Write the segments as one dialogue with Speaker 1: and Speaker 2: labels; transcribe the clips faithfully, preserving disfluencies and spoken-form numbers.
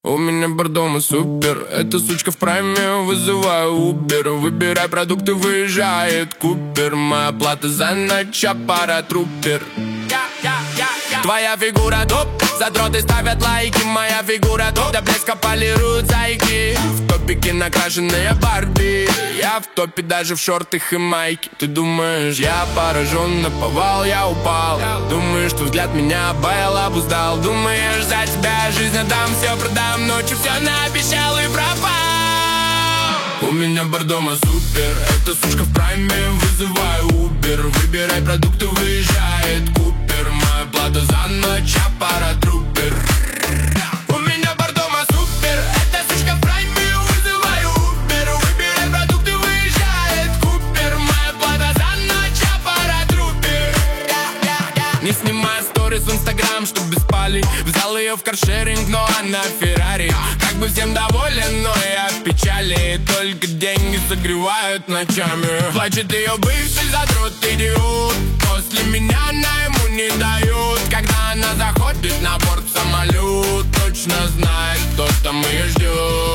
Speaker 1: У меня бар дома супер. Эта сучка в прайме, вызываю Убер. Выбирай продукты, выезжает Купер. Моя плата за ночь, аппарат трупер. Твоя фигура топ, задроты ставят лайки. Моя фигура топ, до блеска полируют зайки. В топике накрашенные Барби. Я в топе даже в шортах и майке. Ты думаешь, я поражен, наповал, я упал. Думаешь, что взгляд меня Бэл обуздал. Думаешь, за тебя жизнь отдам, все продам. Ночью все наобещал и пропал. У меня бар дома супер. Эта сучка в прайме, вызываю Убер. Выбирай продукты, выезжает Купер. Моя плата за ночь, аппарат трупер. У меня бар дома супер. Эта сучка в прайме, вызываю Убер. Выбирай продукты, выезжает Купер. Моя плата за ночь, аппарат трупер. Не снимая сторис в Инстаграм, чтобы спали. Взял ее в каршеринг, но она Феррари. Как бы всем доволен, но я в печали. Только деньги согревают ночами. Плачет ее бывший задрот, идиот. После меня она ему не дают. Когда она заходит на борт в самолет, точно знает, кто там ее ждет.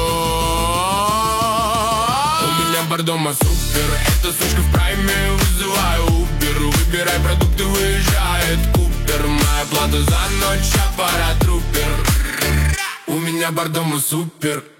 Speaker 1: У меня бар дома супер. Эта сучка в прайме, вызываю Убер. Выбирай продукты, выезжает Купер. Моя плата за ночь, аппарат трупер. У меня бар дома супер.